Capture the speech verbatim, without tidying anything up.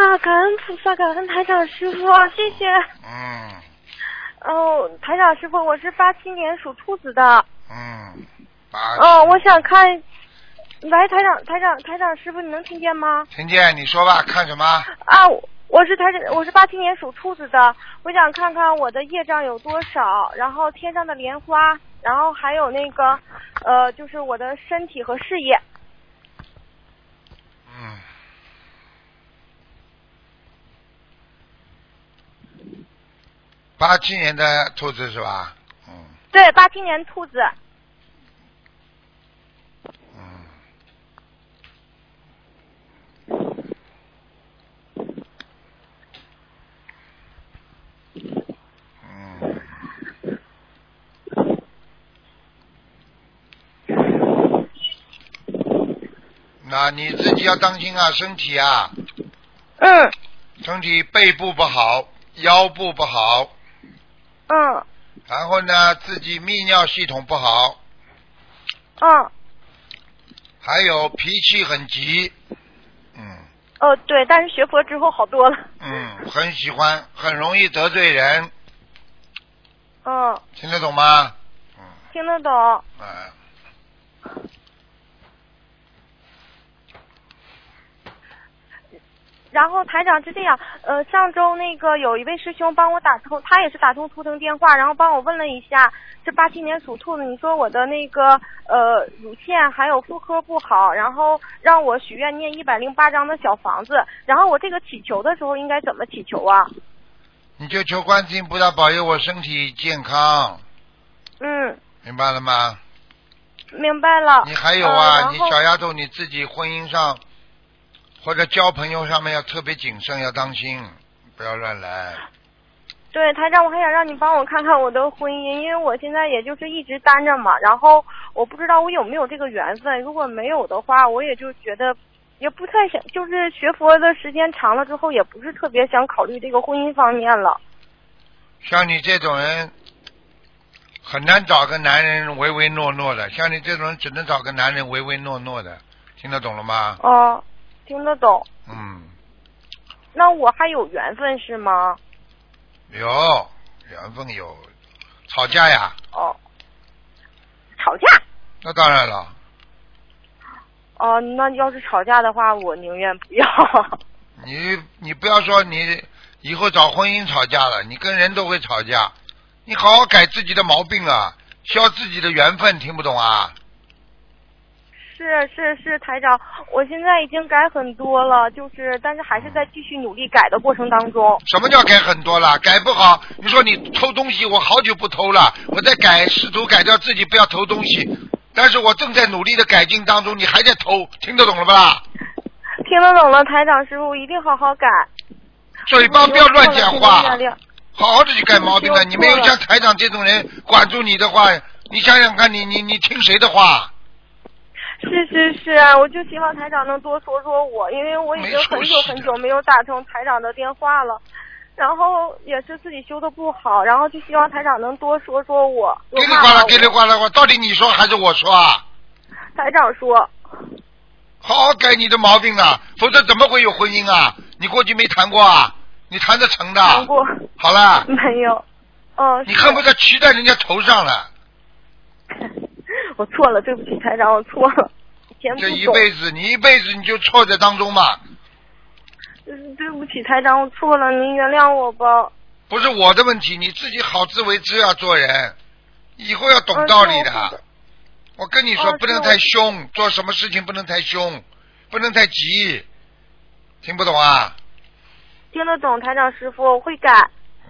啊，感恩菩萨，感恩台长师傅，谢谢。 嗯。 哦，台长师傅，我是八七年属兔子的。 嗯。八。 哦，我想看。喂，台长，台长，台长师傅，你能听见吗？ 听见，你说吧，看什么？ 啊，我是台长，我是八七年属兔子的，我想看看我的业障有多少，然后天上的莲花，然后还有那个，呃，就是我的身体和事业。 嗯。八七年的兔子是吧？嗯。 对，八七年兔子。 嗯。嗯。那你自己要当心啊，身体啊。 嗯。 身体背部不好，腰部不好。 嗯。 然后呢，自己泌尿系统不好。 嗯。 还有脾气很急。嗯。 哦，对，但是学佛之后好多了。 嗯，很喜欢，很容易得罪人。 嗯。 听得懂吗？ 嗯。听得懂。 嗯。 然后台长是这样，呃，上周那个有一位师兄帮我打通，他也是打通图腾电话，然后帮我问了一下，是八七年属兔的，你说我的那个呃乳腺还有妇科不好，然后让我许愿念一百零八张的小房子，然后我这个祈求的时候应该怎么祈求啊？ 你就求观世音菩萨保佑我身体健康。 嗯。 明白了吗？ 明白了。 你还有啊， 呃、 你小丫头你自己婚姻上或者交朋友上面要特别谨慎，要当心，不要乱来。 对，台长，我还想让你帮我看看我的婚姻，因为我现在也就是一直单着嘛，然后我不知道我有没有这个缘分，如果没有的话，我也就觉得也不太想，就是学佛的时间长了之后，也不是特别想考虑这个婚姻方面了。 像你这种人很难找个男人唯唯诺诺的，像你这种人只能找个男人唯唯诺诺的，听得懂了吗？ 哦，听得懂。 嗯。 那我还有缘分是吗？ 有缘分有，吵架呀？ 哦，吵架？ 那当然了。 哦，那要是吵架的话，我宁愿不要。 你你不要说你以后找婚姻吵架了，你跟人都会吵架，你好好改自己的毛病啊，消自己的缘分，听不懂啊？ 是是是，台长，我现在已经改很多了，就是但是还是在继续努力改的过程当中。 什么叫改很多了？改不好，你说你偷东西，我好久不偷了，我在改，试图改掉自己不要偷东西，但是我正在努力的改进当中，你还在偷，听得懂了吧？ 听得懂了，台长师傅，一定好好改。 嘴巴不要乱讲话，好好的去改毛病了。你没有像台长这种人管住你的话，你想想看你你你听谁的话？ 是是是，我就希望台长能多说说我，因为我已经很久很久没有打通台长的电话了，然后也是自己修的不好，然后就希望台长能多说说我。 给你挂了，给你挂了，我到底你说还是我说啊？ 台长说。 好好改你的毛病啊，否则怎么会有婚姻啊？你过去没谈过啊？你谈得成的？ 谈过。 好了。 没有。哦。 你恨不得骑在人家头上了。 我错了，对不起台长，我错了。 这一辈子，你一辈子你就错在当中嘛。 嗯，对不起台长，我错了，您原谅我吧。 不是我的问题，你自己好自为之啊，做人以后要懂道理的。 嗯、 我跟你说，不能太凶，做什么事情不能太凶，不能太急，听不懂啊？ 听得懂，台长师傅，我会改。